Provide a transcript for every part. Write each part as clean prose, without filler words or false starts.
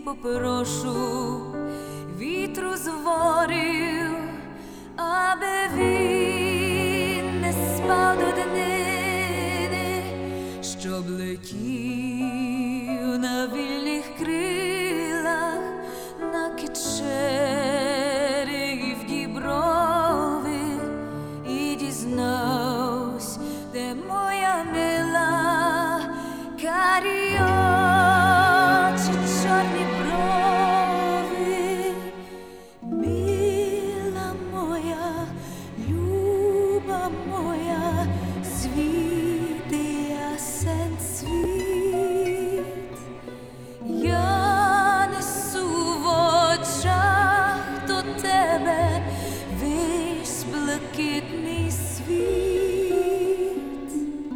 попрошу вітру з ворів, аби він не спав до днини, щоб летів на вільних крилах, на Кечери і в Діброви, і дізнавсь, де моя мила, карі очі, чорні брови. Мила моя, люба моя, світи ясен світ. Я несу в очах до тебе весь блакитний світ.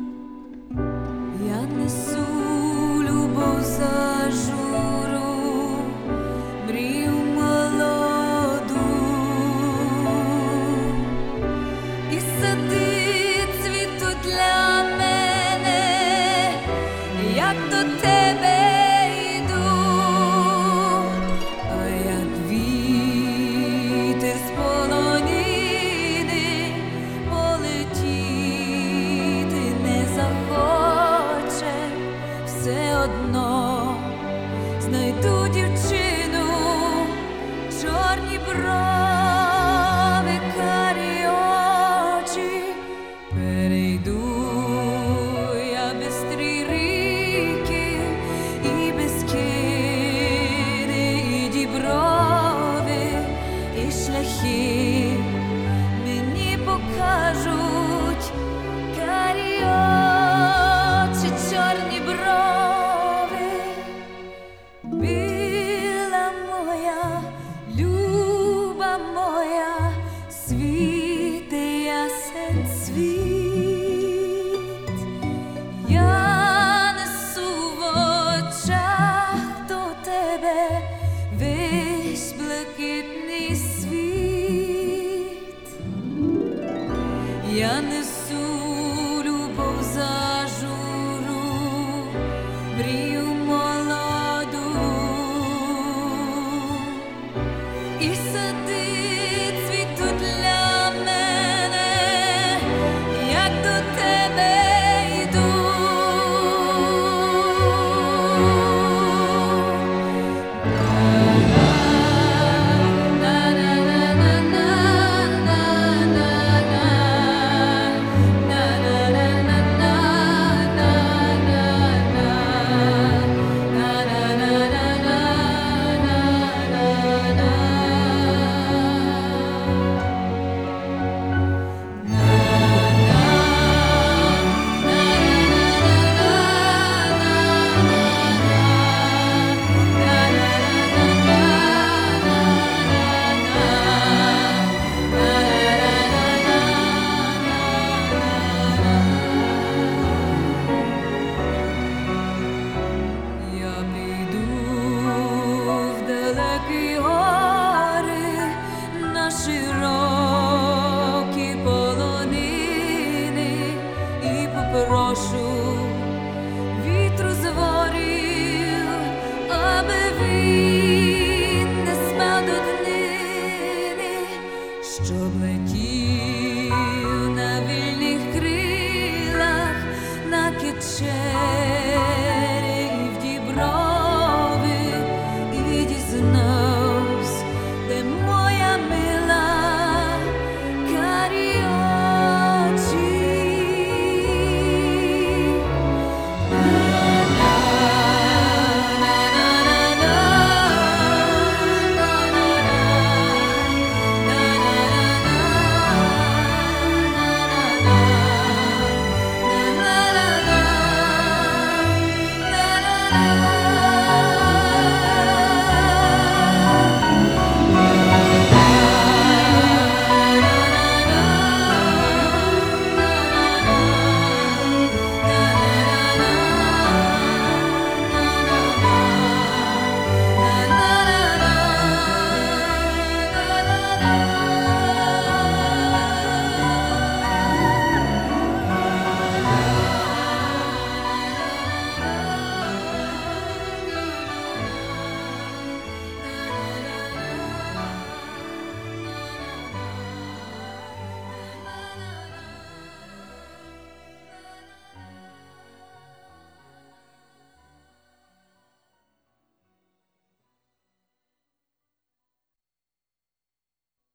Я несу любов зажуру, мрію молоду, і сади цвітуть для мене, як до тебе йду, а як вітер з полонини полетіти не захоче, все одно знайду дівчину, чорні брови, карі очі. Перейду я бистрі ріки і Бескиди, і Діброви, і шляхи мені покажуть карі очі, чорні брови. Мила моя, люба моя, світи ясен світ. Я несу в очах до тебе весь блакитний світ. Я несу любов зажуру, мрію молоду, і сади цвітуть для мене, як до тебе йду. Я піду в далекі гори, на широкі полонини, і попрошу вітру з ворів, аби він